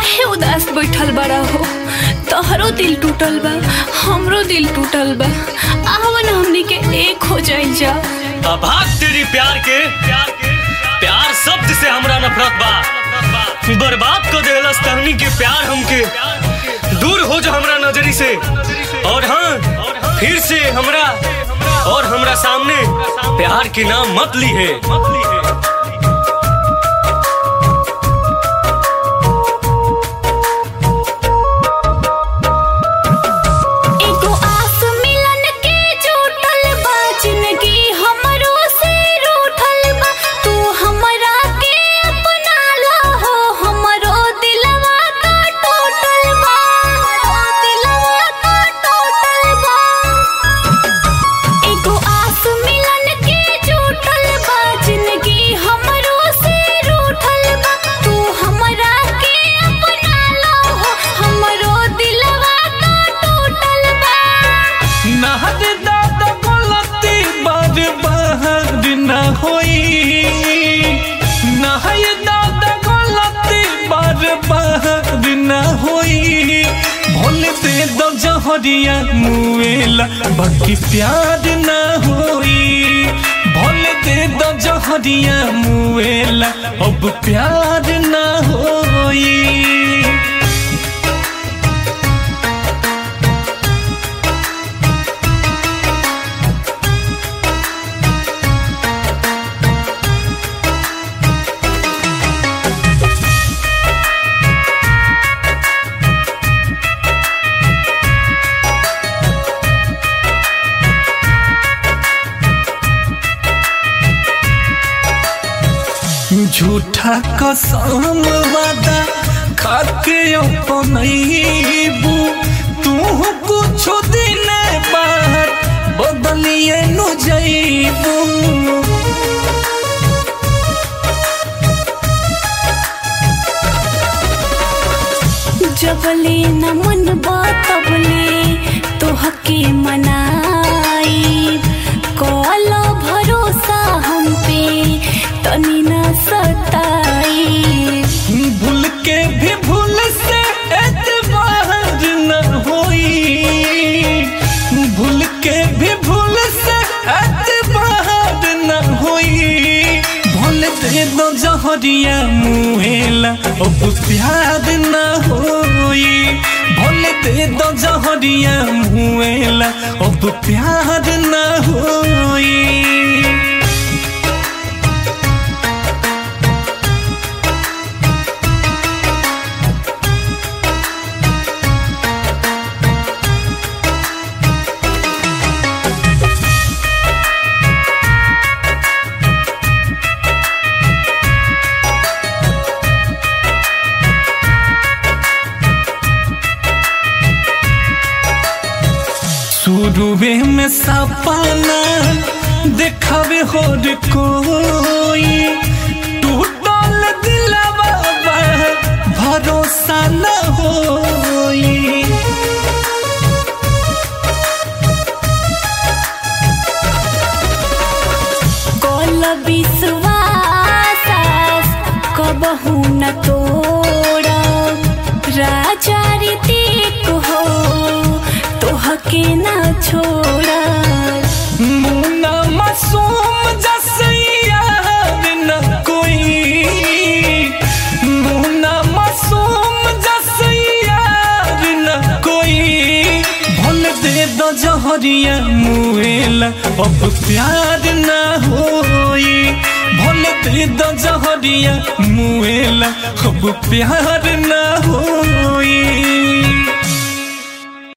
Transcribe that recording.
काहे उदास बैठल बड़ा हो? तोहरो दिल टूटल बा, हमरो दिल टूटल बा। आवन हमनी के एक हो जाई जा। भाग तेरी प्यार के प्यार शब्द से हमरा नफरत बा। बर्बाद कर देलस तहनी के प्यार हमके। दूर हो जा हमरा नजरी से। और हाँ, फिर से हमरा सामने प्यार के नाम मत ली है। जहरिया मुएला बाकी प्यार ना होई। भोले दे दो जहरिया मुएला अब प्यार ना होई। झूठा कसम वादा खाके अपनैबू। तू कुछ दिन बाद बदलिए न जैबू। जबले न मन तबले तोहके मनाई। कल भरोसा हम पे तनी न सताई। भूल के भी भूल से एतबार न होई। भूल के भी भूल से एतबार न होई। भूल दे दो जहरिया मुएला अब प्यार न होई। भूल दे दो जहरिया मुएला अब प्यार न होई। शुरुए में सपना देखावे हो रे कोई। टूटल दिलवा भरोसा न होई। कल विश्वास कबहू न तोड़ा। राजा ऋतिक हो तोहके ना छोड़ा। मुन्ना मासूम जैसे यार न कोई। मुन्ना मासूम जैसे यार न कोई। भूल दे दो जहरिया मुएला अब प्यार न होई। भूल दे दो जहरिया मुएला अब प्यार न होई।